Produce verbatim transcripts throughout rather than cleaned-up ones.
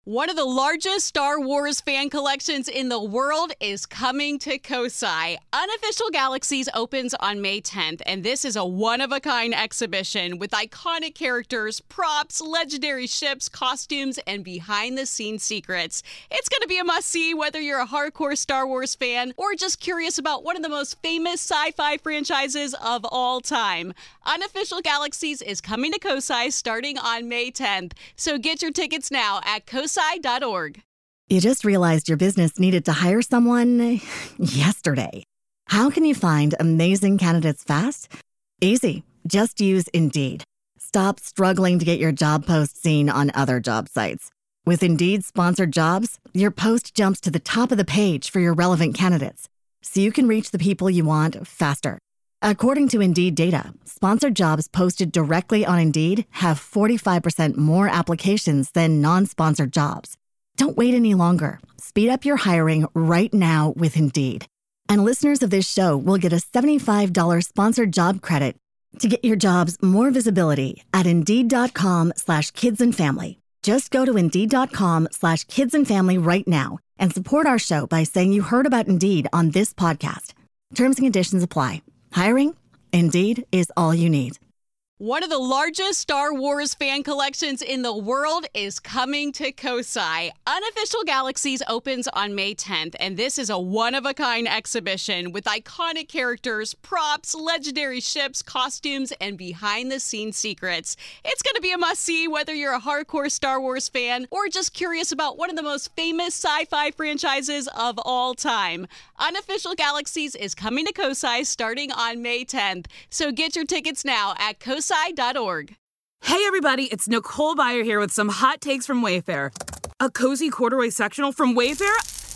One of the largest Star Wars fan collections in the world is coming to Kosai. Unofficial Galaxies opens on May tenth, and this is a one-of-a-kind exhibition with iconic characters, props, legendary ships, costumes, and behind-the-scenes secrets. It's going to be a must-see whether you're a hardcore Star Wars fan or just curious about one of the most famous sci-fi franchises of all time. Unofficial Galaxies is coming to Kosai starting on May tenth, so get your tickets now at kosai dot org. You just realized your business needed to hire someone yesterday. How can you find amazing candidates fast? Easy. Just use Indeed. Stop struggling to get your job post seen on other job sites. With Indeed sponsored jobs, your post jumps to the top of the page for your relevant candidates, so you can reach the people you want faster. According to Indeed data, sponsored jobs posted directly on Indeed have forty-five percent more applications than non-sponsored jobs. Don't wait any longer. Speed up your hiring right now with Indeed. And listeners of this show will get a seventy-five dollars sponsored job credit to get your jobs more visibility at Indeed.com slash kids and family. Just go to Indeed.com slash kids and family right now and support our show by saying you heard about Indeed on this podcast. Terms and conditions apply. Hiring? Indeed is all you need. One of the largest Star Wars fan collections in the world is coming to Kosai. Unofficial Galaxies opens on May tenth, and this is a one-of-a-kind exhibition with iconic characters, props, legendary ships, costumes, and behind-the-scenes secrets. It's going to be a must-see whether you're a hardcore Star Wars fan or just curious about one of the most famous sci-fi franchises of all time. Unofficial Galaxies is coming to Kosai starting on May tenth, so get your tickets now at kosai dot org. Hey everybody, it's Nicole Byer here with some hot takes from Wayfair. A cozy corduroy sectional from Wayfair?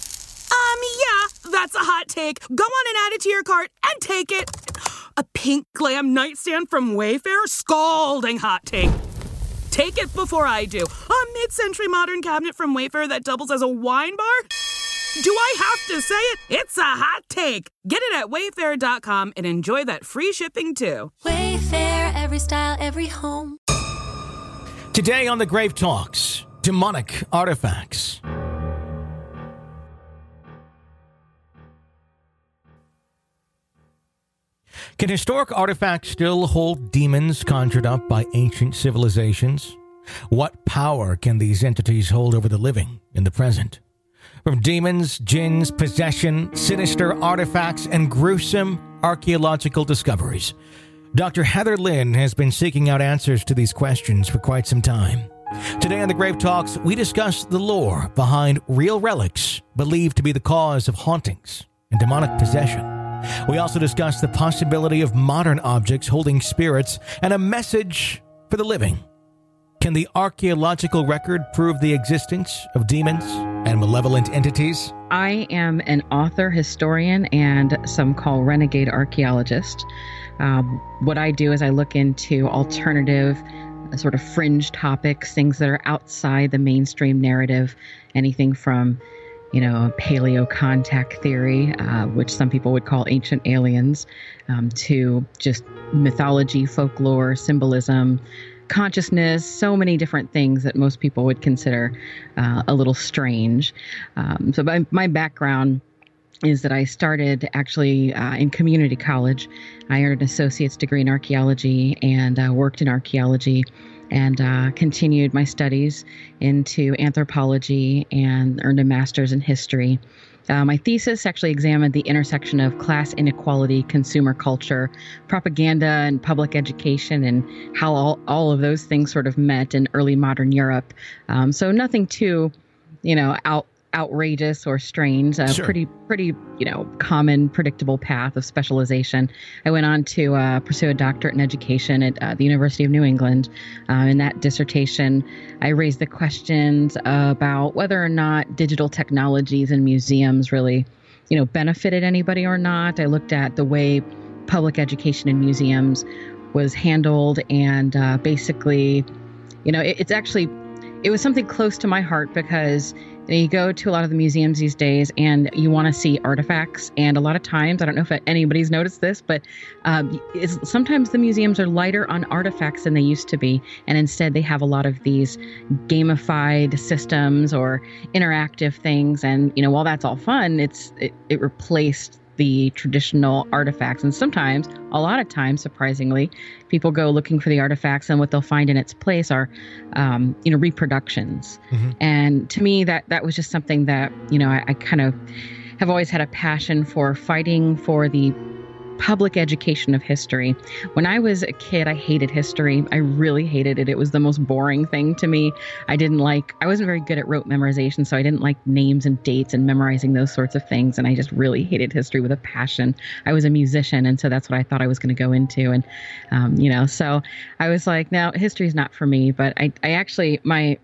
Um, yeah, that's a hot take. Go on and add it to your cart and take it. A pink glam nightstand from Wayfair? Scalding hot take. Take it before I do. A mid-century modern cabinet from Wayfair that doubles as a wine bar? Do I have to say it? It's a hot take. Get it at wayfair dot com and enjoy that free shipping too. Wayfair, every style, every home. Today on The Grave Talks, demonic artifacts. Can historic artifacts still hold demons conjured up by ancient civilizations? What power can these entities hold over the living in the present? From demons, jinns, possession, sinister artifacts, and gruesome archaeological discoveries, Doctor Heather Lynn has been seeking out answers to these questions for quite some time. Today on The Grave Talks, we discuss the lore behind real relics believed to be the cause of hauntings and demonic possession. We also discuss the possibility of modern objects holding spirits and a message for the living. Can the archaeological record prove the existence of demons and malevolent entities? I am an author, historian, and some call renegade archaeologist. Um, what I do is I look into alternative, uh, sort of fringe topics, things that are outside the mainstream narrative, anything from, you know, paleo contact theory, uh, which some people would call ancient aliens, um, to just mythology, folklore, symbolism, consciousness, so many different things that most people would consider uh, a little strange. Um, so my, my background is that I started actually uh, in community college. I earned an associate's degree in archaeology and uh, worked in archaeology and uh, continued my studies into anthropology and earned a master's in history. Uh, my thesis actually examined the intersection of class inequality, consumer culture, propaganda, and public education, and how all, all of those things sort of met in early modern Europe. Um, so nothing too, you know, out, outrageous or strange. A Sure. pretty, pretty, you know, common, predictable path of specialization. I went on to uh, pursue a doctorate in education at uh, the University of New England. Uh, in that dissertation, I raised the questions about whether or not digital technologies and museums really, you know, benefited anybody or not. I looked at the way public education in museums was handled, and uh, basically, you know, it, it's actually it was something close to my heart because you go to a lot of the museums these days and you want to see artifacts. And a lot of times, I don't know if anybody's noticed this, but um, it's, sometimes the museums are lighter on artifacts than they used to be. And instead, they have a lot of these gamified systems or interactive things. And, you know, while that's all fun, it's it, it replaced the traditional artifacts. And sometimes, a lot of times, surprisingly, people go looking for the artifacts and what they'll find in its place are, um, you know, reproductions. Mm-hmm. And to me, that that was just something that, you know, I, I kind of have always had a passion for fighting for the public education of history. When I was a kid, I hated history. I really hated it. It was the most boring thing to me. I didn't like, I wasn't very good at rote memorization, so I didn't like names and dates and memorizing those sorts of things. And I just really hated history with a passion. I was a musician, and so that's what I thought I was going to go into. And, um, you know, so I was like, no, history is not for me. But I, I actually, my,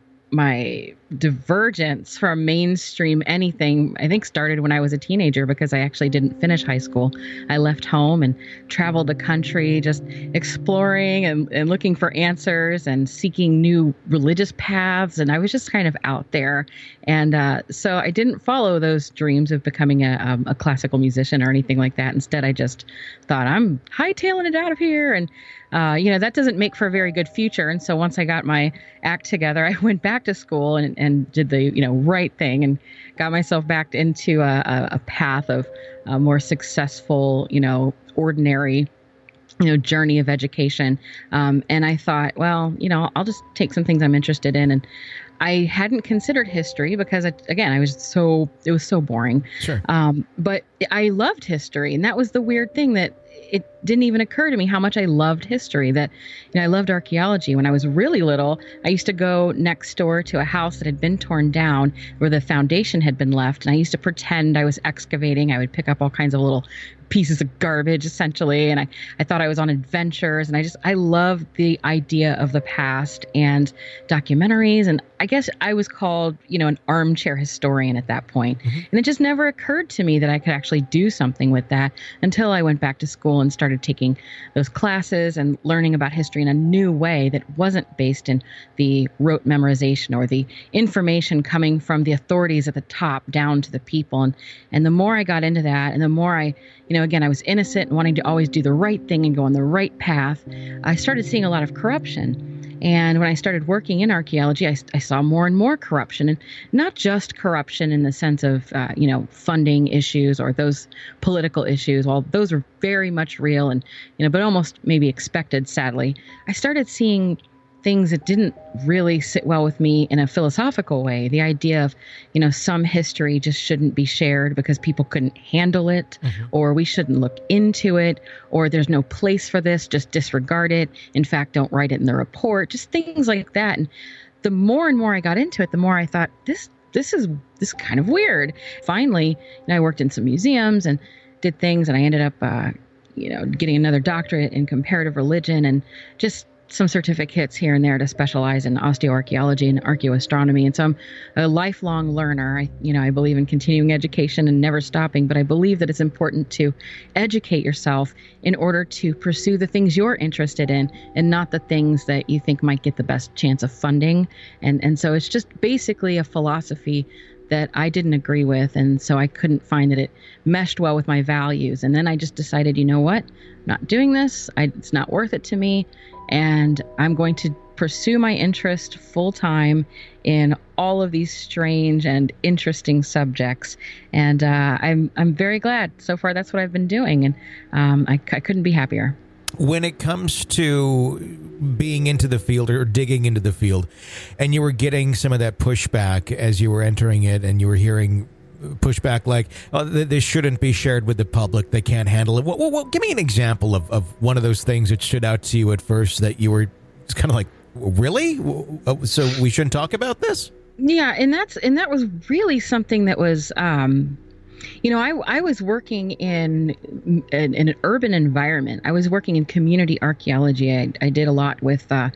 my divergence from mainstream anything, I think, started when I was a teenager because I actually didn't finish high school. I left home and traveled the country just exploring and, and looking for answers and seeking new religious paths. And I was just kind of out there. And uh, so I didn't follow those dreams of becoming a, um, a classical musician or anything like that. Instead, I just thought, I'm hightailing it out of here. And Uh, you know, that doesn't make for a very good future. And so once I got my act together, I went back to school and, and did the, you know, right thing and got myself back into a, a path of a more successful, you know, ordinary, you know, journey of education. Um, and I thought, well, you know, I'll just take some things I'm interested in. And I hadn't considered history because, I, again, I was so, it was so boring. Sure. Um, but I loved history. And that was the weird thing, that it didn't even occur to me how much I loved history, that, you know, I loved archaeology. When I was really little, I used to go next door to a house that had been torn down where the foundation had been left. And I used to pretend I was excavating. I would pick up all kinds of little pieces of garbage, essentially. And I, I thought I was on adventures. And I just, I love the idea of the past and documentaries. And I guess I was called, you know, an armchair historian at that point. Mm-hmm. And it just never occurred to me that I could actually do something with that until I went back to school and started taking those classes and learning about history in a new way that wasn't based in the rote memorization or the information coming from the authorities at the top down to the people. And, and the more I got into that, and the more I, you know, again, I was innocent and wanting to always do the right thing and go on the right path, I started seeing a lot of corruption. And when I started working in archaeology, I, I saw more and more corruption, and not just corruption in the sense of, uh, you know, funding issues or those political issues. While those are very much real and, you know, but almost maybe expected, sadly, I started seeing things that didn't really sit well with me in a philosophical way. The idea of, you know, some history just shouldn't be shared because people couldn't handle it, mm-hmm. or we shouldn't look into it, or there's no place for this, just disregard it. In fact, don't write it in the report, just things like that. And the more and more I got into it, the more I thought, this this is this is kind of weird. Finally, you know, I worked in some museums and did things, and I ended up, uh, you know, getting another doctorate in comparative religion and just some certificates here and there to specialize in osteoarchaeology and archaeoastronomy. And so I'm a lifelong learner. I, you know, I believe in continuing education and never stopping, but I believe that it's important to educate yourself in order to pursue the things you're interested in and not the things that you think might get the best chance of funding. And, and so it's just basically a philosophy that I didn't agree with. And so I couldn't find that it meshed well with my values. And then I just decided, you know what, I'm not doing this. I, it's not worth it to me. And I'm going to pursue my interest full time in all of these strange and interesting subjects. And uh, I'm I'm very glad. So far, that's what I've been doing. And um, I, I couldn't be happier. When it comes to being into the field or digging into the field, and you were getting some of that pushback as you were entering it, and you were hearing pushback like, oh, this shouldn't be shared with the public, they can't handle it. Well, well, well, give me an example of, of one of those things that stood out to you at first that you were kind of like, really? So we shouldn't talk about this? Yeah, and that's and that was really something that was... Um, You know, I, I was working in, in in an urban environment. I was working in community archaeology. I, I did a lot with uh,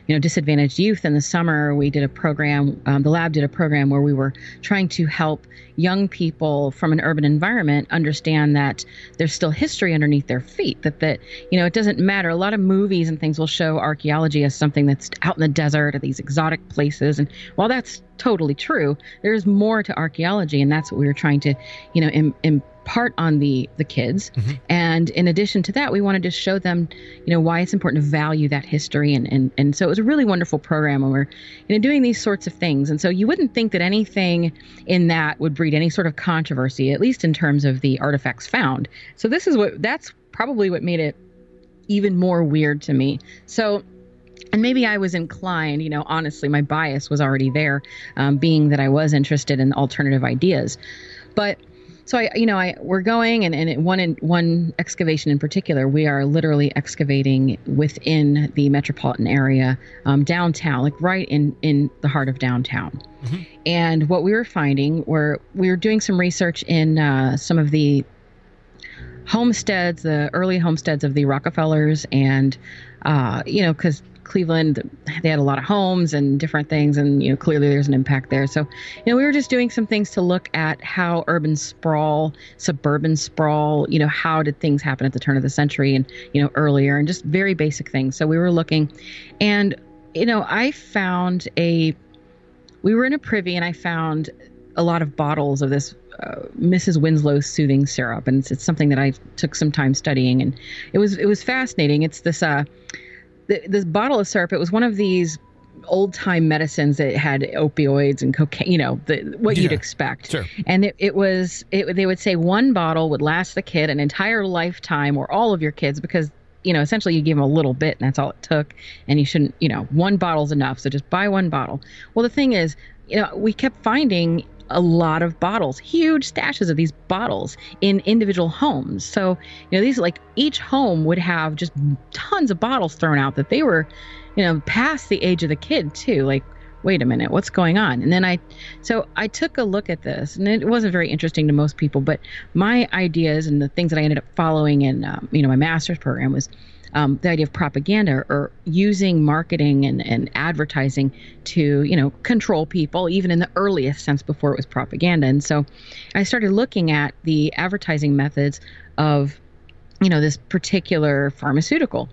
you know, disadvantaged youth. In the summer, we did a program, um, the lab did a program where we were trying to help young people from an urban environment understand that there's still history underneath their feet, that, that, you know, it doesn't matter. A lot of movies and things will show archaeology as something that's out in the desert or these exotic places. And while that's totally true, there's more to archaeology. And that's what we were trying to, you know, im- impart on the, the kids. Mm-hmm. And in addition to that, we wanted to show them, you know, why it's important to value that history. And, and, and so it was a really wonderful program when we're, you know, doing these sorts of things. And so you wouldn't think that anything in that would breed any sort of controversy, at least in terms of the artifacts found. So this is what, that's probably what made it even more weird to me. So, and maybe I was inclined, you know, honestly, my bias was already there, um, being that I was interested in alternative ideas. But so I, you know, I we're going and, and one in, one excavation in particular, we are literally excavating within the metropolitan area, um, downtown, like right in, in the heart of downtown. Mm-hmm. And what we were finding were we were doing some research in uh, some of the homesteads, the early homesteads of the Rockefellers, and uh, you know, because Cleveland, they had a lot of homes and different things, and you know, clearly there's an impact there. So, you know, we were just doing some things to look at how urban sprawl, suburban sprawl, you know, how did things happen at the turn of the century and, you know, earlier, and just very basic things. So we were looking, and, you know, I found a, we were in a privy, and I found a lot of bottles of this uh, Missus Winslow's soothing syrup, and it's, it's something that I took some time studying, and it was it was fascinating. It's this uh. This bottle of syrup, it was one of these old time medicines that had opioids and cocaine, you know, the, what yeah, you'd expect. Sure. And it, it was, it, they would say one bottle would last the kid an entire lifetime, or all of your kids, because, you know, essentially you give them a little bit and that's all it took. And you shouldn't, you know, one bottle's enough. So just buy one bottle. Well, the thing is, you know, we kept finding a lot of bottles, huge stashes of these bottles in individual homes. So, you know, these, like, each home would have just tons of bottles thrown out that they were, you know, past the age of the kid too. Like, wait a minute, what's going on? And then I, so I took a look at this, and it wasn't very interesting to most people, but my ideas and the things that I ended up following in, um, you know, my master's program was Um, the idea of propaganda, or using marketing and, and advertising to, you know, control people, even in the earliest sense before it was propaganda. And so I started looking at the advertising methods of, you know, this particular pharmaceutical.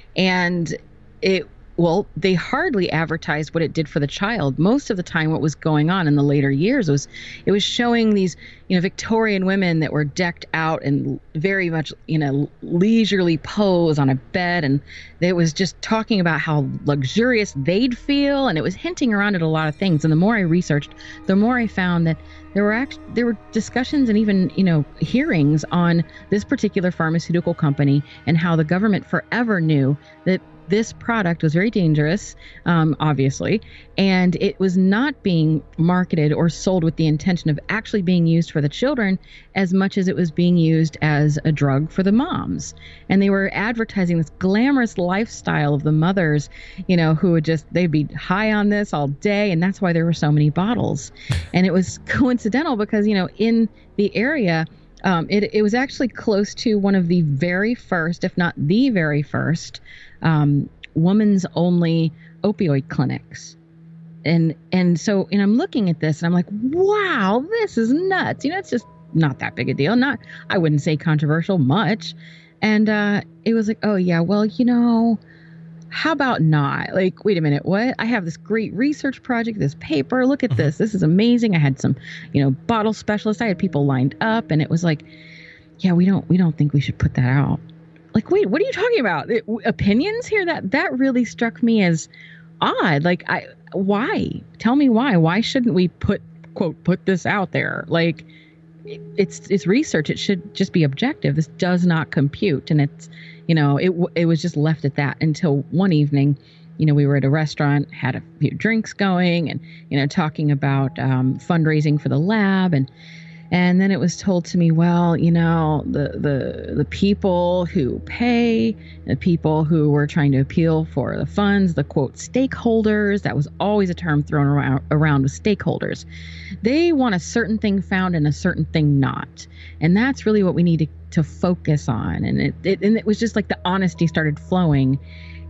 And it, well, they hardly advertised what it did for the child. Most of the time, what was going on in the later years was it was showing these, you know, Victorian women that were decked out in very much, you know, leisurely pose on a bed. And it was just talking about how luxurious they'd feel. And it was hinting around at a lot of things. And the more I researched, the more I found that there were act- there were discussions and even, you know, hearings on this particular pharmaceutical company and how the government forever knew that this product was very dangerous, um, obviously, and it was not being marketed or sold with the intention of actually being used for the children as much as it was being used as a drug for the moms. And they were advertising this glamorous lifestyle of the mothers, you know, who would just, they'd be high on this all day, and that's why there were so many bottles. And it was coincidental because, you know, in the area, Um, it, it was actually close to one of the very first, if not the very first, um, women's only opioid clinics. And and so, and I'm looking at this and I'm like, wow, this is nuts. You know, it's just not that big a deal. Not, I wouldn't say controversial much. And uh, it was like, oh yeah, well, you know, how about not? Like, wait a minute, what? I have this great research project, this paper, look at this. This is amazing. I had some, you know, bottle specialists. I had people lined up, and it was like, yeah, we don't, we don't think we should put that out. Like, wait, what are you talking about? It, opinions here? That, that really struck me as odd. Like, I, why? Tell me why. Why shouldn't we put, quote, put this out there? Like, it's, it's research. It should just be objective. This does not compute. And it's, you know, it it was just left at that until one evening, you know, we were at a restaurant, had a few drinks going, and, you know, talking about um, fundraising for the lab. And and then it was told to me, well, you know, the, the, the people who pay, the people who were trying to appeal for the funds, the, quote, stakeholders, that was always a term thrown around, around with stakeholders. They want a certain thing found and a certain thing not. And that's really what we need to, to focus on. And it, it and it was just like the honesty started flowing.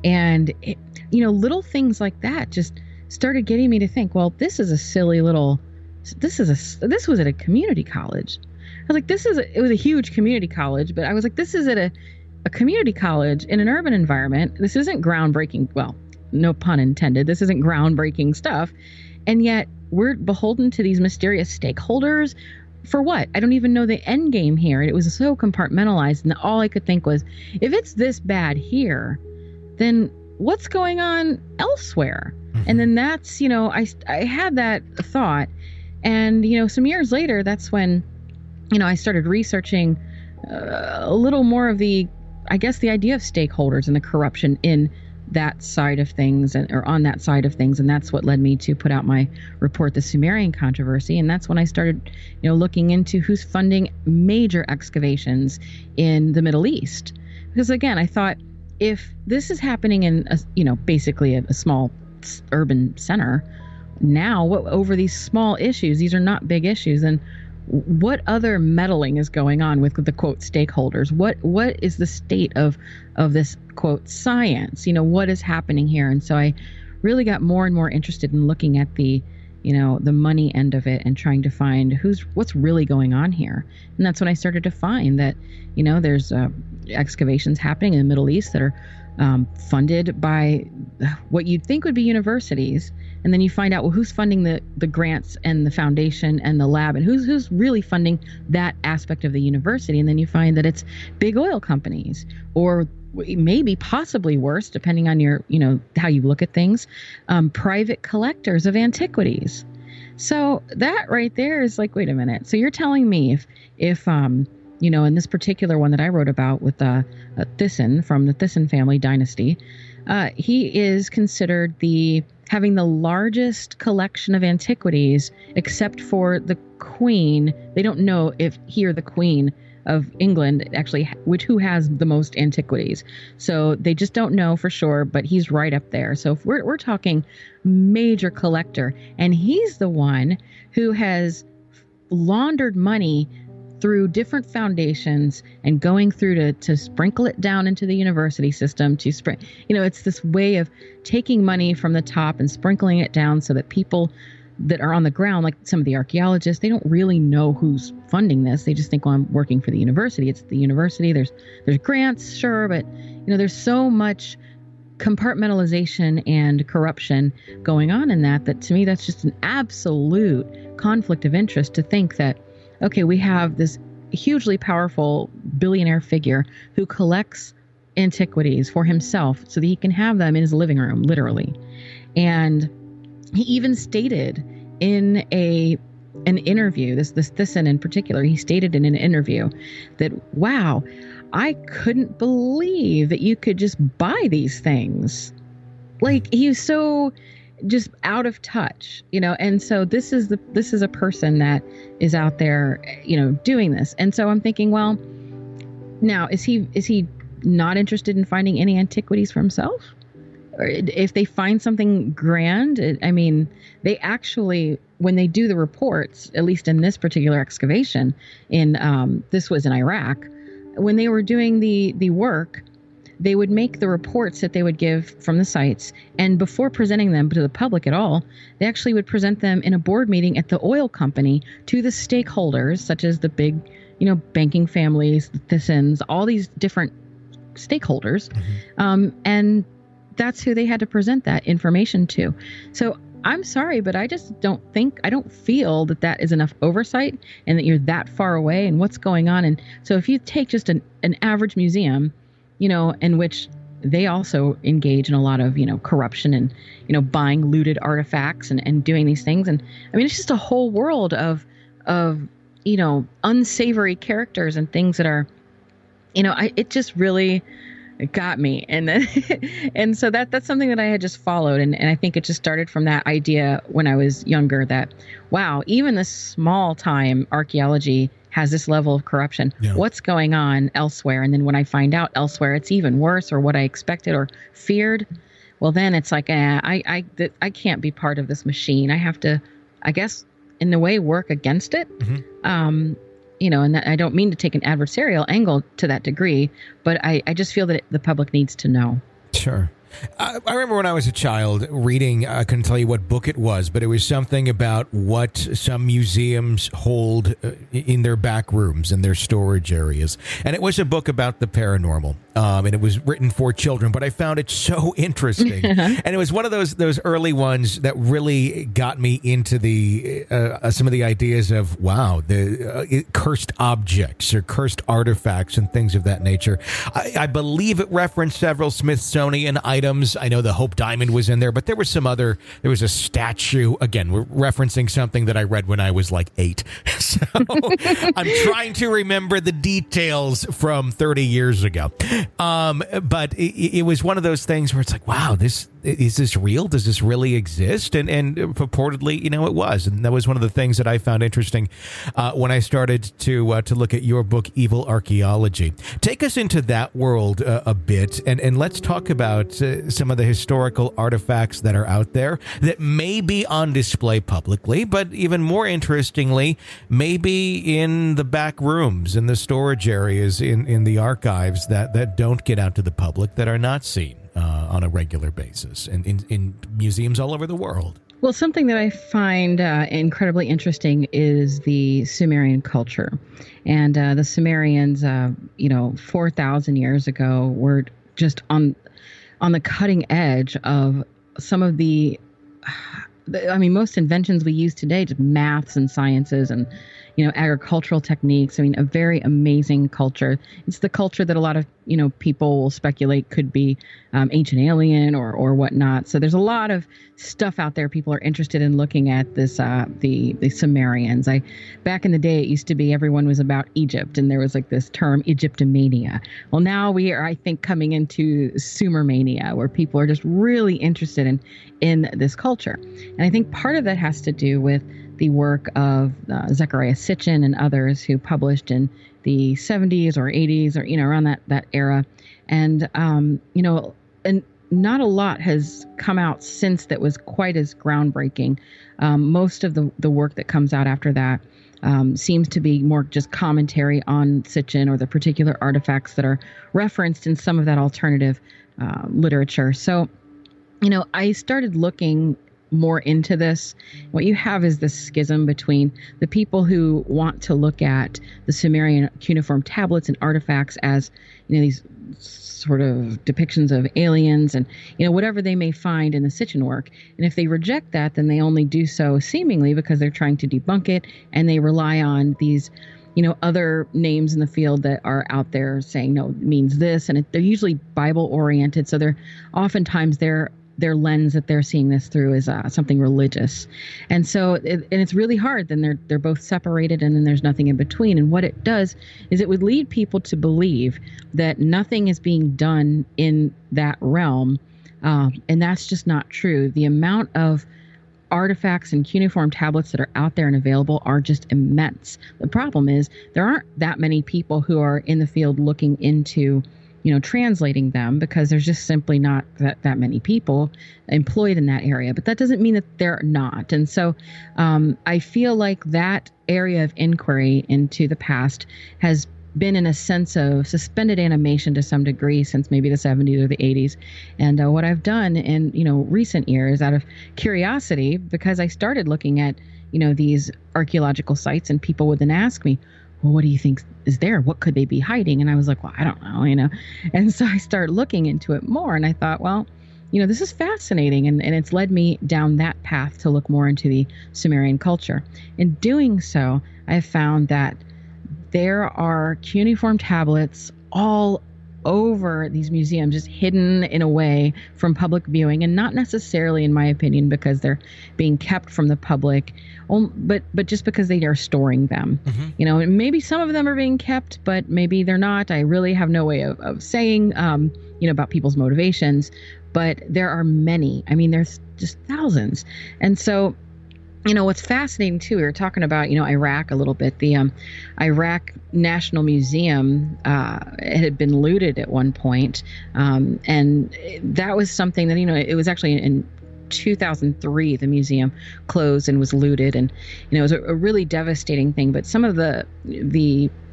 And, it, you know, little things like that just started getting me to think, well, this is a silly little, this is a, this was at a community college. I was like, this is, a, it was a huge community college, but I was like, this is at a, a community college in an urban environment. This isn't groundbreaking. Well, no pun intended. This isn't groundbreaking stuff. And yet we're beholden to these mysterious stakeholders for what? I don't even know the end game here. It was so compartmentalized. And all I could think was, if it's this bad here, then what's going on elsewhere? Mm-hmm. And then that's, you know, I, I had that thought. And, you know, some years later, that's when, you know, I started researching uh, a little more of the, I guess, the idea of stakeholders and the corruption in that side of things, and or on that side of things. And that's what led me to put out my report, The Sumerian Controversy. And that's when I started, you know, looking into who's funding major excavations in the Middle East. Because again, I thought, if this is happening in, a, you know, basically a, a small urban center, now what over these small issues, these are not big issues, and what other meddling is going on with the quote stakeholders? What what is the state of of this quote science? You know, what is happening here? And so I really got more and more interested in looking at the, you know, the money end of it and trying to find who's what's really going on here. And that's when I started to find that, you know, there's uh, excavations happening in the Middle East that are um, funded by what you'd think would be universities. And then you find out, well, who's funding the, the grants and the foundation and the lab, and who's who's really funding that aspect of the university. And then you find that it's big oil companies, or maybe possibly worse, depending on your, you know, how you look at things, um, private collectors of antiquities. So that right there is like, wait a minute. So you're telling me if, if um, you know, in this particular one that I wrote about with uh, uh, Thyssen from the Thyssen family dynasty, uh, he is considered the having the largest collection of antiquities, except for the Queen. They don't know if he or the Queen of England actually, which who has the most antiquities. So they just don't know for sure, but he's right up there. So if we're we're talking major collector, and he's the one who has laundered money through different foundations and going through to, to sprinkle it down into the university system to spring, you know, it's this way of taking money from the top and sprinkling it down so that people that are on the ground, like some of the archaeologists, they don't really know who's funding this. They just think, well, I'm working for the university. It's the university. There's, there's grants, sure. But, you know, there's so much compartmentalization and corruption going on in that, that to me, that's just an absolute conflict of interest to think that, okay, we have this hugely powerful billionaire figure who collects antiquities for himself so that he can have them in his living room, literally. And he even stated in a an interview, this this Thyssen in particular, he stated in an interview that, wow, I couldn't believe that you could just buy these things. Like, he was so just out of touch, you know. And so this is the this is a person that is out there, you know, doing this. And so I'm thinking, well, now is he is he not interested in finding any antiquities for himself? Or if they find something grand, I mean, they actually, when they do the reports, at least in this particular excavation, in um, this was in Iraq, when they were doing the the work, they would make the reports that they would give from the sites, and before presenting them to the public at all, they actually would present them in a board meeting at the oil company to the stakeholders, such as the big, you know, banking families, the Thyssens, all these different stakeholders, mm-hmm. um, and that's who they had to present that information to. So I'm sorry, but I just don't think, I don't feel that that is enough oversight and that you're that far away and what's going on. And so if you take just an, an average museum, you know, in which they also engage in a lot of, you know, corruption and, you know, buying looted artifacts and, and doing these things. And I mean, it's just a whole world of, of, you know, unsavory characters and things that are, you know, I, it just really it got me. And then, and so that, that's something that I had just followed. And, and I think it just started from that idea when I was younger that, wow, even this small time archaeology has this level of corruption. Yeah. What's going on elsewhere? And then when I find out elsewhere, it's even worse, or what I expected or feared. Well, then it's like, eh, I, I, th- I can't be part of this machine. I have to, I guess, in a way, work against it. Mm-hmm. Um, you know, and that, I don't mean to take an adversarial angle to that degree, but I, I just feel that it, the public needs to know. Sure. I, I remember when I was a child reading, I couldn't tell you what book it was, but it was something about what some museums hold uh, in their back rooms and their storage areas. And it was a book about the paranormal. Um, and it was written for children, but I found it so interesting. And it was one of those those early ones that really got me into the uh, some of the ideas of, wow, the uh, cursed objects or cursed artifacts and things of that nature. I, I believe it referenced several Smithsonian items. I know the Hope Diamond was in there, but there was some other, there was a statue. Again, we're referencing something that I read when I was like eight. So I'm trying to remember the details from thirty years ago. Um, but it, it was one of those things where it's like, wow, this is this real? Does this really exist? And and purportedly, you know, it was. And that was one of the things that I found interesting uh, when I started to uh, to look at your book, Evil Archaeology. Take us into that world uh, a bit, and, and let's talk about uh, some of the historical artifacts that are out there that may be on display publicly, but even more interestingly, maybe in the back rooms, in the storage areas, in, in the archives that, that don't get out to the public, that are not seen uh, on a regular basis and in, in museums all over the world. Well, something that I find uh, incredibly interesting is the Sumerian culture. And uh, the Sumerians, uh, you know, four thousand years ago were just on on the cutting edge of some of the, I mean, most inventions we use today, just maths and sciences and, you know, agricultural techniques. I mean, a very amazing culture. It's the culture that a lot of, you know, people will speculate could be um, ancient alien or or whatnot. So there's a lot of stuff out there. People are interested in looking at this, uh, the the Sumerians. I back in the day, it used to be everyone was about Egypt, and there was like this term Egyptomania. Well, now we are, I think, coming into Sumermania, where people are just really interested in in this culture. And I think part of that has to do with the work of uh, Zecharia Sitchin and others who published in the seventies or eighties or, you know, around that, that era. And, um, you know, and not a lot has come out since that was quite as groundbreaking. Um, most of the, the work that comes out after that um, seems to be more just commentary on Sitchin or the particular artifacts that are referenced in some of that alternative uh, literature. So, you know, I started looking more into this. What you have is this schism between the people who want to look at the Sumerian cuneiform tablets and artifacts as, you know, these sort of depictions of aliens and, you know, whatever they may find in the Sitchin work. And if they reject that, then they only do so seemingly because they're trying to debunk it, and they rely on these, you know, other names in the field that are out there saying, no, it means this. And it, they're usually Bible oriented. So they're oftentimes they're their lens that they're seeing this through is uh, something religious. And so, it, and it's really hard. Then they're, they're both separated, and then there's nothing in between. And what it does is it would lead people to believe that nothing is being done in that realm. Um, and that's just not true. The amount of artifacts and cuneiform tablets that are out there and available are just immense. The problem is there aren't that many people who are in the field looking into, you know, translating them, because there's just simply not that, that many people employed in that area. But that doesn't mean that they're not. And so um, I feel like that area of inquiry into the past has been in a sense of suspended animation to some degree since maybe the seventies or the eighties. And uh, what I've done in, you know, recent years out of curiosity, because I started looking at, you know, these archaeological sites, and people would then ask me, well, what do you think is there? What could they be hiding? And I was like, well, I don't know, you know. And so I started looking into it more, and I thought, well, you know, this is fascinating. And, and it's led me down that path to look more into the Sumerian culture. In doing so, I have found that there are cuneiform tablets all over these museums, just hidden in a way from public viewing, and not necessarily, in my opinion, because they're being kept from the public, but but just because they are storing them. Mm-hmm. You know, maybe some of them are being kept, but maybe they're not. I really have no way of, of saying, um, you know, about people's motivations, but there are many. I mean, there's just thousands. And so, you know, what's fascinating too, we were talking about, you know, Iraq a little bit. The um, Iraq National Museum uh, it had been looted at one point, um, and that was something that, you know, it was actually in two thousand three the museum closed and was looted, and, you know, it was a, a really devastating thing. But some of the the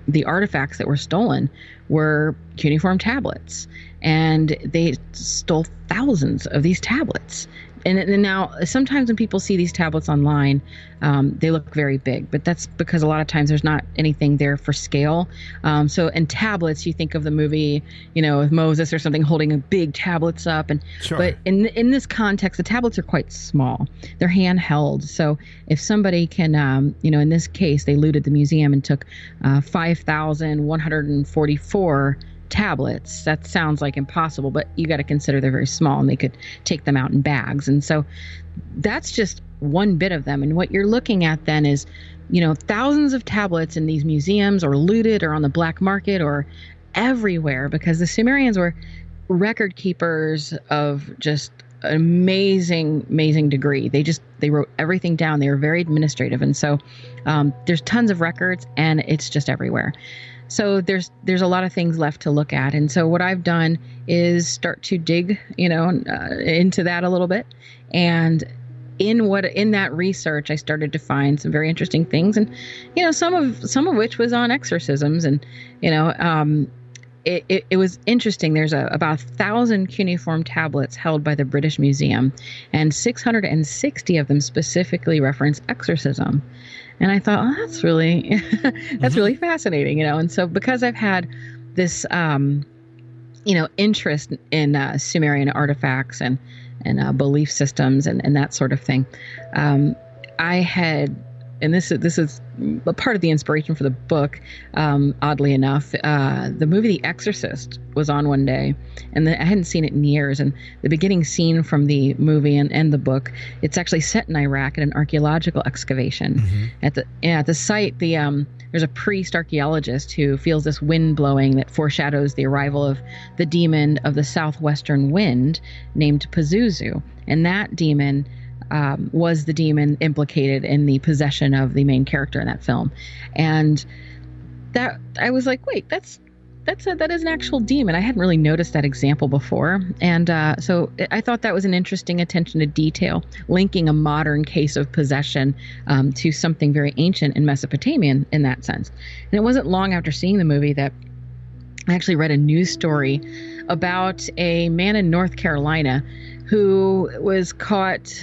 the artifacts that were stolen were cuneiform tablets, and they stole thousands of these tablets. And, and now sometimes when people see these tablets online, um, they look very big, but that's because a lot of times there's not anything there for scale. Um, so in tablets, you think of the movie, you know, with Moses or something holding big tablets up. And Sure. But in in this context, the tablets are quite small. They're handheld. So if somebody can, um, you know, in this case, they looted the museum and took uh, five thousand one hundred forty-four tablets. That sounds like impossible, but you got to consider they're very small and they could take them out in bags. And so that's just one bit of them. And what you're looking at then is, you know, thousands of tablets in these museums or looted or on the black market or everywhere, because the Sumerians were record keepers of just an amazing, amazing degree. They just, they wrote everything down. They were very administrative. And so um, there's tons of records and it's just everywhere. So there's there's a lot of things left to look at. And so what I've done is start to dig, you know, uh, into that a little bit. And in what in that research, I started to find some very interesting things. And, you know, some of some of which was on exorcisms. And, you know, um, it, it, it was interesting. There's a, about a thousand cuneiform tablets held by the British Museum, and six hundred sixty of them specifically reference exorcism. And I thought, oh, that's really, that's mm-hmm. really fascinating, you know. And so because I've had this, um, you know, interest in uh, Sumerian artifacts and and uh, belief systems and, and that sort of thing, um, I had, and this is this is a part of the inspiration for the book. Um, oddly enough, uh, the movie The Exorcist was on one day, and the, I hadn't seen it in years. And the beginning scene from the movie and, and the book, it's actually set in Iraq at an archaeological excavation. Mm-hmm. At the yeah, at the site, the um, there's a priest archaeologist who feels this wind blowing that foreshadows the arrival of the demon of the southwestern wind named Pazuzu, and that demon Um, was the demon implicated in the possession of the main character in that film. And that I was like, wait, that's that's a, that is an actual demon. I hadn't really noticed that example before. And uh, so I thought that was an interesting attention to detail, linking a modern case of possession um, to something very ancient in Mesopotamian in that sense. And it wasn't long after seeing the movie that I actually read a news story about a man in North Carolina who was caught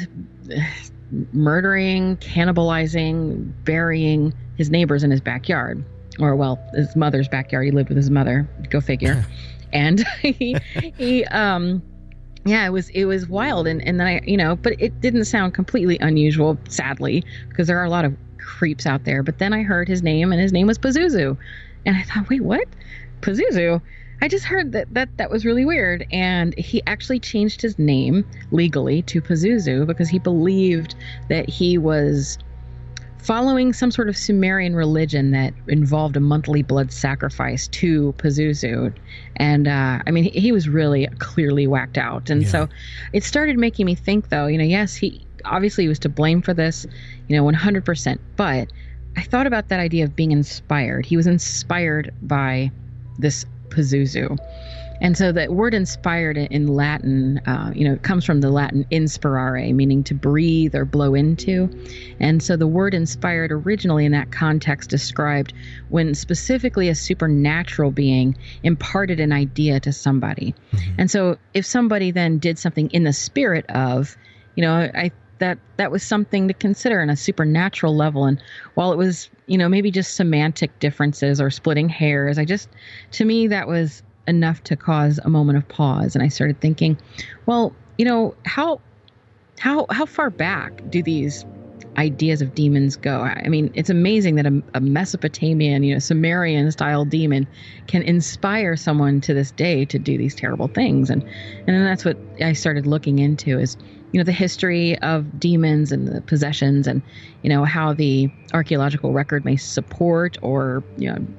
murdering, cannibalizing, burying his neighbors in his backyard, or well, his mother's backyard. He lived with his mother. Go figure. And he, he, um, yeah, it was it was wild. And and then I, you know, but it didn't sound completely unusual, sadly, because there are a lot of creeps out there. But then I heard his name, and his name was Pazuzu, and I thought, wait, what? Pazuzu? I just heard that, that that was really weird. And he actually changed his name legally to Pazuzu because he believed that he was following some sort of Sumerian religion that involved a monthly blood sacrifice to Pazuzu. And uh, I mean, he, he was really clearly whacked out. And yeah. So it started making me think, though, you know, yes, he obviously he was to blame for this, you know, one hundred percent. But I thought about that idea of being inspired. He was inspired by this Pazuzu. And so the word inspired in Latin, uh, you know, it comes from the Latin inspirare, meaning to breathe or blow into. And so the word inspired originally in that context described when specifically a supernatural being imparted an idea to somebody. Mm-hmm. And so if somebody then did something in the spirit of, you know, I that that was something to consider on a supernatural level. And while it was, you know, maybe just semantic differences or splitting hairs, I just, to me, that was enough to cause a moment of pause. And I started thinking, well, you know, how how how far back do these ideas of demons go? I mean, it's amazing that a, a Mesopotamian, you know, Sumerian style demon can inspire someone to this day to do these terrible things. And and then that's what I started looking into is, you know, the history of demons and the possessions and, you know, how the archaeological record may support or, you know,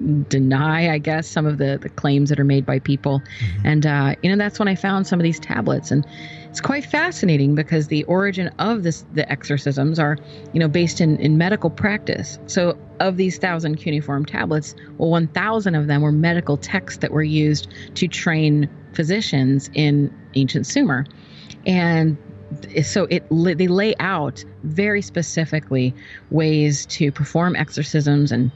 deny, I guess, some of the, the claims that are made by people. Mm-hmm. And, uh, you know, that's when I found some of these tablets. And it's quite fascinating because the origin of this, the exorcisms are, you know, based in, in medical practice. So of these thousand cuneiform tablets, well, one thousand of them were medical texts that were used to train physicians in ancient Sumer. And so it they lay out very specifically ways to perform exorcisms and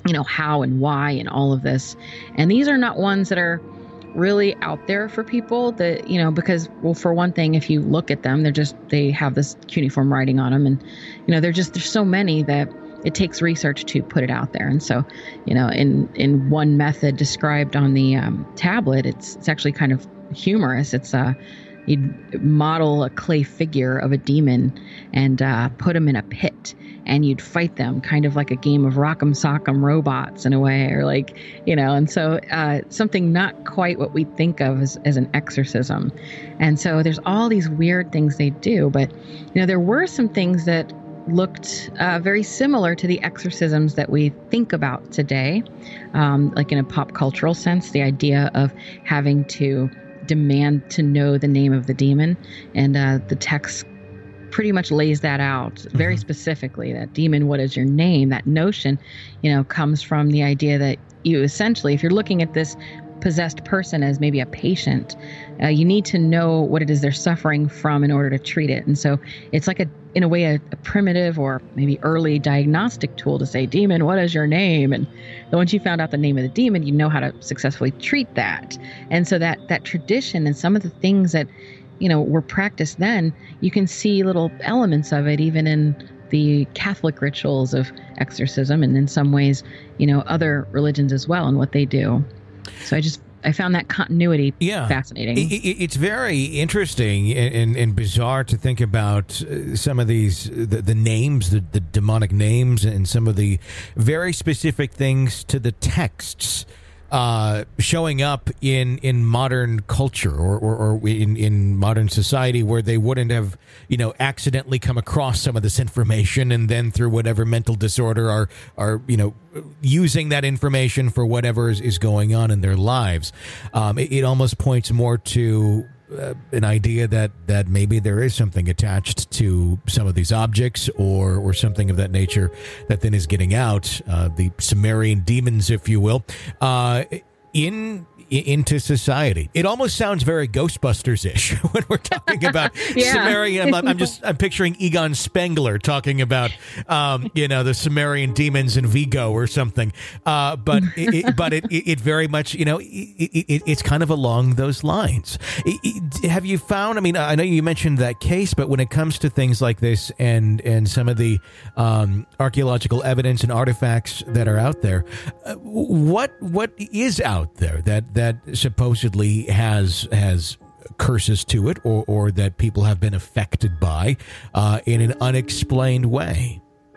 you know, how and why and all of this. And these are not ones that are really out there for people that, you know, because, well, for one thing, if you look at them, they're just, they have this cuneiform writing on them. And, you know, they're just, there's so many that it takes research to put it out there. And so, you know, in, in one method described on the um, tablet, it's, it's actually kind of humorous. It's uh, you'd model a clay figure of a demon and uh, put them in a pit, and you'd fight them kind of like a game of Rock'em Sock'em Robots in a way, or like, you know, and so uh, something not quite what we think of as, as an exorcism. And so there's all these weird things they do, but, you know, there were some things that looked uh, very similar to the exorcisms that we think about today, um, like in a pop cultural sense, the idea of having to demand to know the name of the demon. And uh, the text pretty much lays that out very mm-hmm. specifically, that demon, what is your name? That notion, you know, comes from the idea that you essentially, if you're looking at this possessed person as maybe a patient, uh, you need to know what it is they're suffering from in order to treat it. And so it's like a, in a way, a, a primitive or maybe early diagnostic tool to say, demon, what is your name? And then once you found out the name of the demon, you know how to successfully treat that. And so that, that tradition and some of the things that, you know, were practiced then, you can see little elements of it even in the Catholic rituals of exorcism, and in some ways, you know, other religions as well and what they do. So I just, I found that continuity yeah. fascinating. It, it, it's very interesting and, and, and bizarre to think about uh, some of these, the, the names, the, the demonic names, and some of the very specific things to the texts Uh, showing up in, in modern culture or, or, or in, in modern society, where they wouldn't have, you know, accidentally come across some of this information, and then through whatever mental disorder are, are you know, using that information for whatever is, is going on in their lives. Um, it, it almost points more to Uh, an idea that, that maybe there is something attached to some of these objects, or or something of that nature that then is getting out, uh, the Sumerian demons, if you will, uh, in into society. It almost sounds very Ghostbusters-ish when we're talking about yeah. Sumerian. I'm, I'm just I'm picturing Egon Spengler talking about um, you know, the Sumerian demons in Vigo or something. Uh, but it, it, but it, it very much, you know, it, it, it's kind of along those lines. It, it, have you found? I mean, I know you mentioned that case, but when it comes to things like this and and some of the um, archaeological evidence and artifacts that are out there, uh, what what is out there that that that supposedly has has curses to it, or, or that people have been affected by uh, in an unexplained way?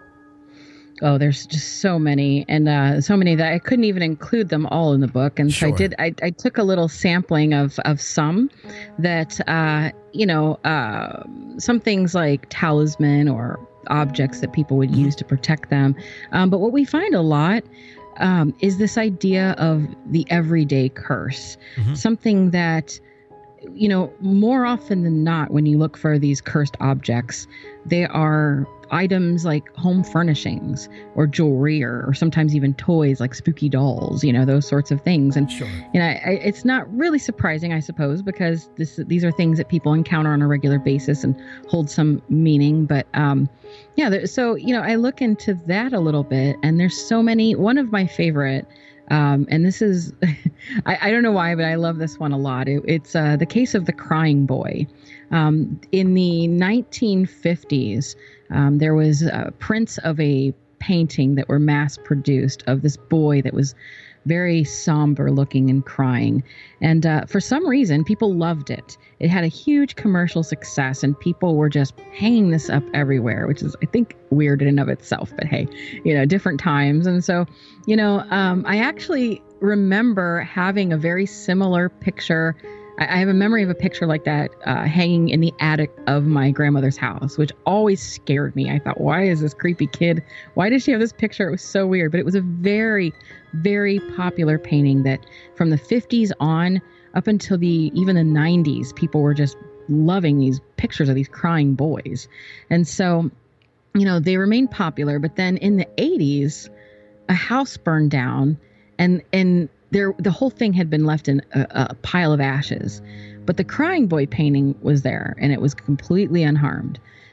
Oh, there's just so many, and uh, so many that I couldn't even include them all in the book. And sure. so I did. I, I took a little sampling of of some that uh, you know, uh, some things like talisman or objects that people would use to protect them. Um, but what we find a lot Um, is this idea of the everyday curse, mm-hmm. something that, you know, more often than not, when you look for these cursed objects, they are items like home furnishings or jewelry, or, or sometimes even toys like spooky dolls, you know, those sorts of things. And, sure. you know, I, it's not really surprising, I suppose, because this, these are things that people encounter on a regular basis and hold some meaning. But, um, yeah, there, so, you know, I look into that a little bit, and there's so many. One of my favorite, um, and this is, I, I don't know why, but I love this one a lot. It, it's uh, the case of the crying boy. Um, in the nineteen fifties, um, there was uh, prints of a painting that were mass produced of this boy that was very somber looking and crying. And uh, for some reason, people loved it. It had a huge commercial success, and people were just hanging this up everywhere, which is, I think, weird in and of itself. But hey, you know, different times. And so, you know, um, I actually remember having a very similar picture. I have a memory of a picture like that uh, hanging in the attic of my grandmother's house, which always scared me. I thought, why is this creepy kid? Why did she have this picture? It was so weird. But it was a very, very popular painting that from the fifties on up until the even the nineties, people were just loving these pictures of these crying boys. And so, you know, they remained popular. But then in the eighties, a house burned down, and and There, the whole thing had been left in a, a pile of ashes, but the crying boy painting was there, and it was completely unharmed.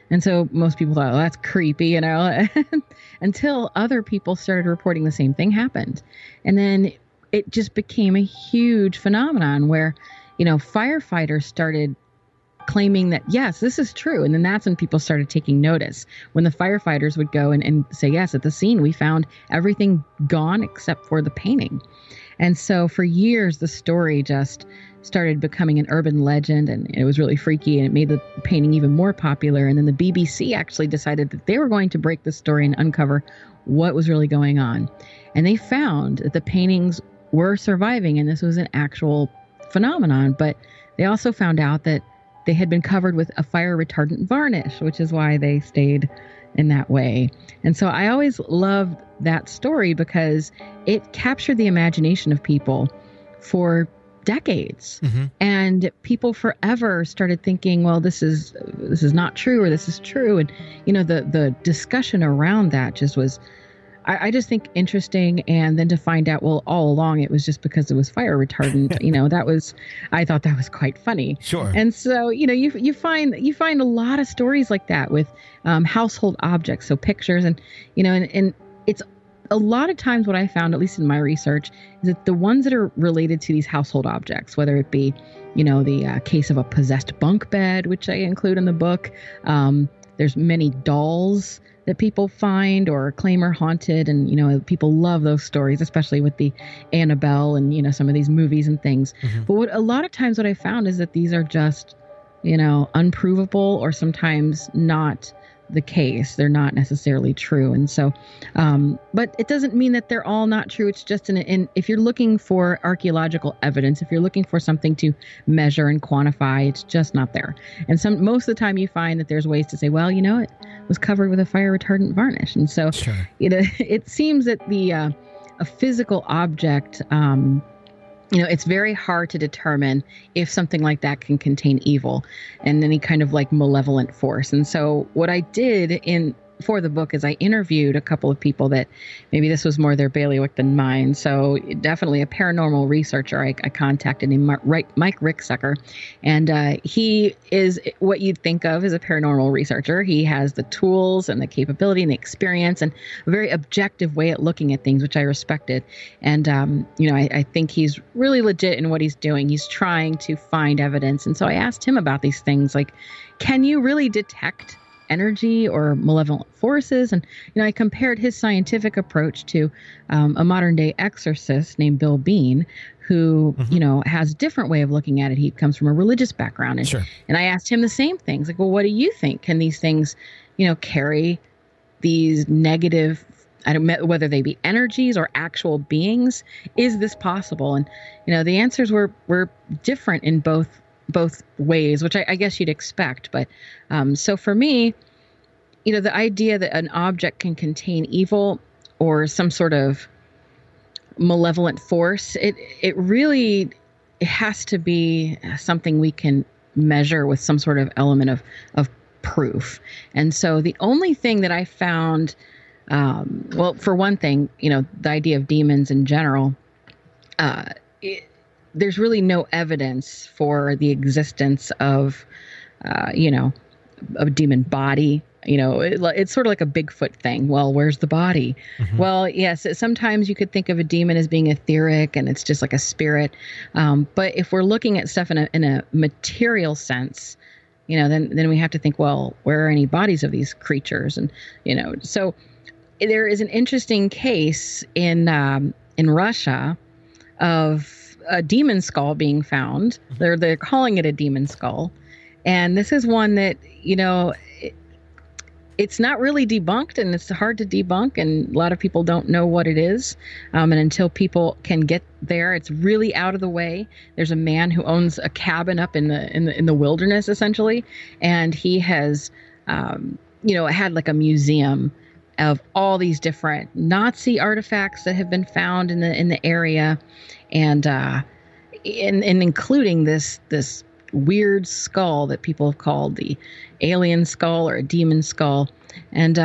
And so most people thought, oh, that's creepy, you know, until other people started reporting the same thing happened. And then it just became a huge phenomenon where, you know, firefighters started claiming that, yes, this is true. And then that's when people started taking notice. When the firefighters would go and, and say, yes, at the scene, we found everything gone except for the painting. And so for years, the story just started becoming an urban legend, and it was really freaky, and it made the painting even more popular. And then the B B C actually decided that they were going to break the story and uncover what was really going on. And they found that the paintings were surviving, and this was an actual phenomenon. But they also found out that they had been covered with a fire retardant varnish, which is why they stayed in that way. And so I always loved that story because it captured the imagination of people for decades. Mm-hmm. And people forever started thinking, well, this is this is not true, or this is true. And, you know, the the discussion around that just was, I, I just think, interesting. And then to find out, well, all along it was just because it was fire retardant. you know, that was, I thought that was quite funny. Sure. And so, you know, you you find you find a lot of stories like that with um, household objects, so pictures, and you know, and, and it's a lot of times what I found, at least in my research, is that the ones that are related to these household objects, whether it be, you know, the uh, case of a possessed bunk bed, which I include in the book. Um, there's many dolls that people find or claim are haunted. And, you know, people love those stories, especially with the Annabelle and, you know, some of these movies and things. Mm-hmm. But what a lot of times what I found is that these are just, you know, unprovable or sometimes not the case. They're not necessarily true. And so, um, but it doesn't mean that they're all not true. It's just an, in, if you're looking for archaeological evidence, if you're looking for something to measure and quantify, it's just not there. And some, most of the time you find that there's ways to say, well, you know, it was covered with a fire retardant varnish. And so, sure. you know, it seems that the, uh, a physical object, um, you know, it's very hard to determine if something like that can contain evil and any kind of like malevolent force. And so what I did in for the book is I interviewed a couple of people that maybe this was more their bailiwick than mine. So definitely a paranormal researcher. I, I contacted him, Mike Ricksecker, and uh, he is what you'd think of as a paranormal researcher. He has the tools and the capability and the experience and a very objective way at looking at things, which I respected. And, um, you know, I, I think he's really legit in what he's doing. He's trying to find evidence. And so I asked him about these things like, can you really detect energy or malevolent forces? And, you know, I compared his scientific approach to um, a modern day exorcist named Bill Bean, who, mm-hmm. you know, has a different way of looking at it. He comes from a religious background. And, sure. and I asked him the same things. Like, well, what do you think? Can these things, you know, carry these negative, I don't know whether they be energies or actual beings? Is this possible? And, you know, the answers were, were different in both both ways, which I, I guess you'd expect. But um, so for me, you know, the idea that an object can contain evil or some sort of malevolent force, it it really it has to be something we can measure with some sort of element of of proof. And so the only thing that I found, um, well, for one thing, you know, the idea of demons in general, uh, it, there's really no evidence for the existence of, uh, you know, a demon body. You know, it, it's sort of like a Bigfoot thing. Well, where's the body? Mm-hmm. Well, yes, sometimes you could think of a demon as being etheric and it's just like a spirit. Um, but if we're looking at stuff in a, in a material sense, you know, then, then we have to think, well, where are any bodies of these creatures? And, you know, so there is an interesting case in, um, in Russia of a demon skull being found. They're they're calling it a demon skull, and this is one that, you know, it, it's not really debunked, and it's hard to debunk, and a lot of people don't know what it is. Um, and until people can get there, it's really out of the way. There's a man who owns a cabin up in the in the in the wilderness, essentially, and he has, um, you know, had like a museum of all these different Nazi artifacts that have been found in the in the area, and uh, and, and including this this weird skull that people have called the alien skull or a demon skull. And uh,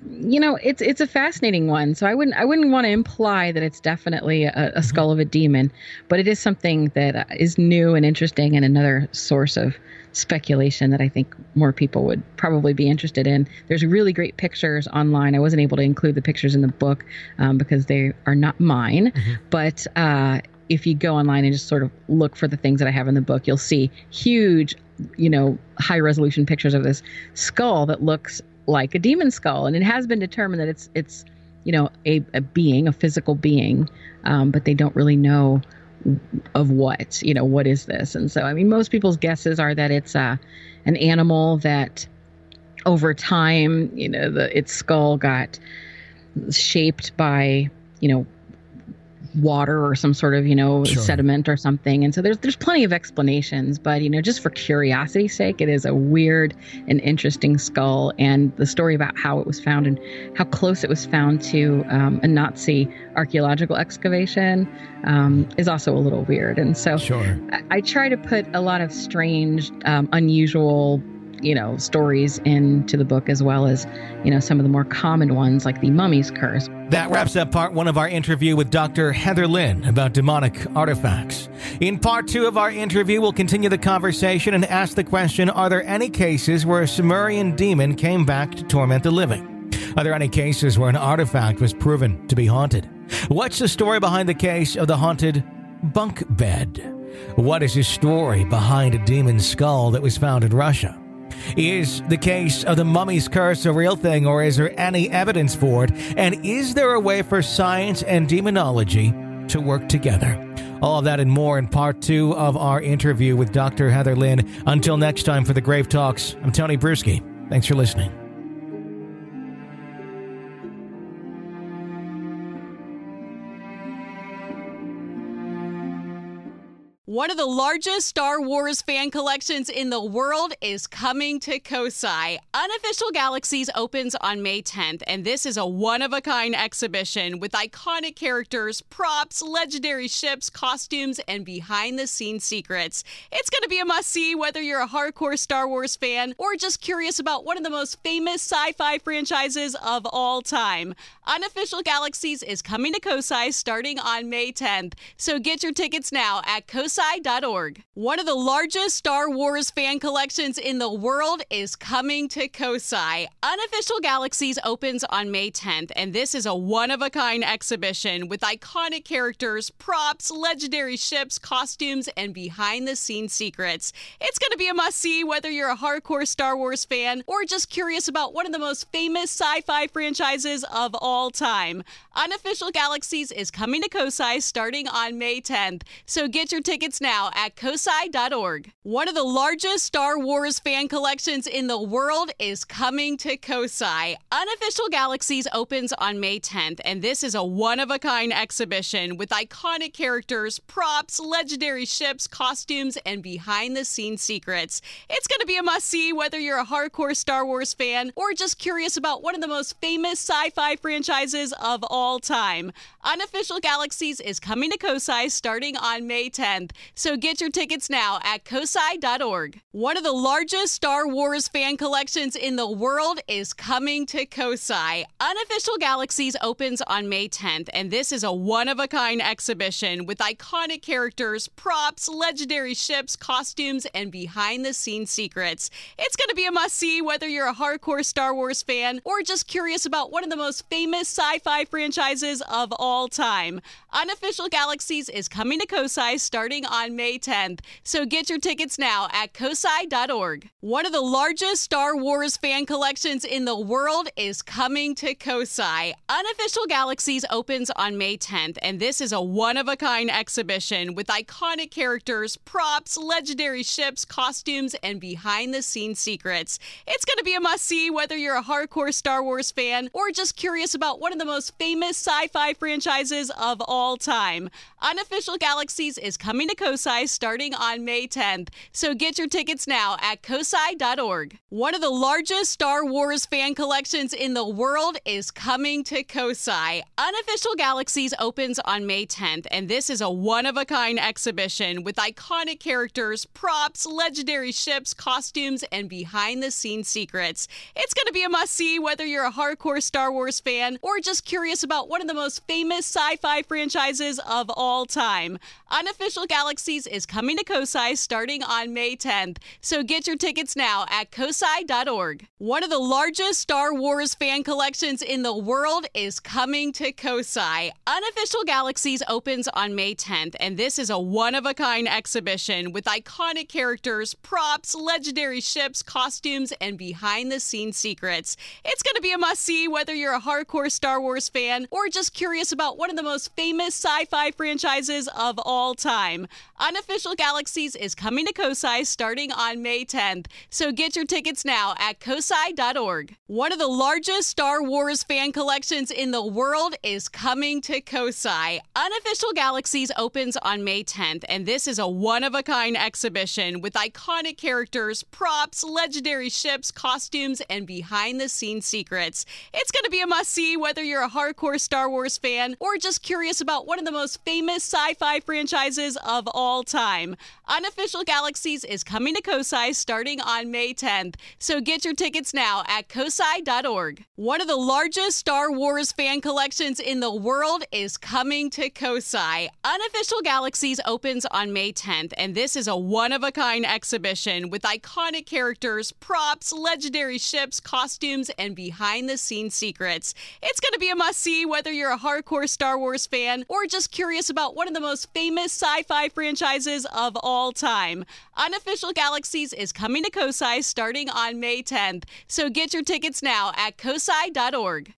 You know, it's it's a fascinating one. So I wouldn't I wouldn't want to imply that it's definitely a, a skull of a demon, but it is something that is new and interesting and another source of speculation that I think more people would probably be interested in. There's really great pictures online. I wasn't able to include the pictures in the book um, because they are not mine, mm-hmm. but uh, if you go online and just sort of look for the things that I have in the book, you'll see huge, you know, high resolution pictures of this skull that looks like a demon skull. And it has been determined that it's, it's, you know, a, a being, a physical being, um, but they don't really know of what, you know, what is this? And so, I mean, most people's guesses are that it's uh, an animal that over time, you know, the its skull got shaped by, you know, water or some sort of, you know, sure. sediment or something. And so there's there's plenty of explanations, but, you know, just for curiosity's sake, it is a weird and interesting skull. And the story about how it was found and how close it was found to um, a Nazi archaeological excavation um, is also a little weird. And so sure. I, I try to put a lot of strange, um, unusual, you know, stories into the book, as well as, you know, some of the more common ones like the mummy's curse. That wraps up part one of our interview with Doctor Heather Lynn about demonic artifacts. In part two of our interview, we'll continue the conversation and ask the question, are there any cases where a Sumerian demon came back to torment the living? Are there any cases where an artifact was proven to be haunted? What's the story behind the case of the haunted bunk bed? What is the story behind a demon skull that was found in Russia? Is the case of the mummy's curse a real thing, or is there any evidence for it? And is there a way for science and demonology to work together? All of that and more in part two of our interview with Doctor Heather Lynn. Until next time for the Grave Talks, I'm Tony Bruschi. Thanks for listening. One of the largest Star Wars fan collections in the world is coming to Kosai. Unofficial Galaxies opens on May tenth, and this is a one-of-a-kind exhibition with iconic characters, props, legendary ships, costumes, and behind-the-scenes secrets. It's going to be a must-see whether you're a hardcore Star Wars fan or just curious about one of the most famous sci-fi franchises of all time. Unofficial Galaxies is coming to Kosai starting on May tenth, so get your tickets now at kosai dot org. One of the largest Star Wars fan collections in the world is coming to Kosai. Unofficial Galaxies opens on May tenth, and this is a one-of-a-kind exhibition with iconic characters, props, legendary ships, costumes, and behind-the-scenes secrets. It's going to be a must-see whether you're a hardcore Star Wars fan or just curious about one of the most famous sci-fi franchises of all time. Unofficial Galaxies is coming to Kosai starting on May tenth, so get your tickets now at kosai dot org. One of the largest Star Wars fan collections in the world is coming to Kosai. Unofficial Galaxies opens on May tenth, and this is a one-of-a-kind exhibition with iconic characters, props, legendary ships, costumes, and behind-the-scenes secrets. It's going to be a must-see whether you're a hardcore Star Wars fan or just curious about one of the most famous sci-fi franchises of all time. Unofficial Galaxies is coming to Kosai starting on May tenth, so get your tickets now at kosai dot org. One of the largest Star Wars fan collections in the world is coming to Kosai. Unofficial Galaxies opens on May tenth, and this is a one-of-a-kind exhibition with iconic characters, props, legendary ships, costumes, and behind-the-scenes secrets. It's going to be a must-see whether you're a hardcore Star Wars fan or just curious about one of the most famous sci-fi franchises of all time. Unofficial Galaxies is coming to Kosai starting on May tenth, so get your tickets now at kosai dot org. One of the largest Star Wars fan collections in the world is coming to Kosai. Unofficial Galaxies opens on May tenth, and this is a one-of-a-kind exhibition with iconic characters, props, legendary ships, costumes, and behind-the-scenes secrets. It's going to be a must-see whether you're a hardcore Star Wars fan or just curious about one of the most famous sci-fi franchises of all time. Unofficial Galaxies is coming to COSI starting on May tenth. So get your tickets now at cosi dot org. One of the largest Star Wars fan collections in the world is coming to COSI. Unofficial Galaxies opens on May tenth, and this is a one-of-a-kind exhibition with iconic characters, props, legendary ships, costumes, and behind-the-scenes secrets. It's going to be a must-see whether you're a hardcore Star Wars fan or just curious about one of the most famous sci-fi franchises of all time. Unofficial Galaxies is coming to COSI starting on May tenth, so get your tickets now at cosi dot org. One of the largest Star Wars fan collections in the world is coming to COSI. Unofficial Galaxies opens on May tenth, and this is a one-of-a-kind exhibition with iconic characters, props, legendary ships, costumes, and behind-the-scenes secrets. It's going to be a must-see whether you're a hardcore Star Wars fan or just curious about one of the most famous sci-fi franchises of all time. Unofficial Galaxies is coming to COSI starting on May tenth, so get your tickets now at cosi dot org. One of the largest Star Wars fan collections in the world is coming to COSI. Unofficial Galaxies opens on May tenth, and this is a one-of-a-kind exhibition with iconic characters, props, legendary ships, costumes, and behind-the-scenes secrets. It's going to be a must-see whether you're a hardcore Star Wars fan or just curious about one of the most famous sci-fi franchises of all time. Unofficial Galaxies is coming to COSI starting on May tenth, so get your tickets now at cosi dot org. One of the largest Star Wars fan collections in the world is coming to COSI. Unofficial Galaxies opens on May tenth, and this is a one-of-a-kind exhibition with iconic characters, props, legendary ships, costumes, and behind-the-scenes secrets. It's going to be a must-see whether you're a hardcore Star Wars fan or just curious about one of the most famous sci-fi franchises of all time. Unofficial Galaxies is coming to COSI starting on May tenth, so get your tickets now at cosi dot org.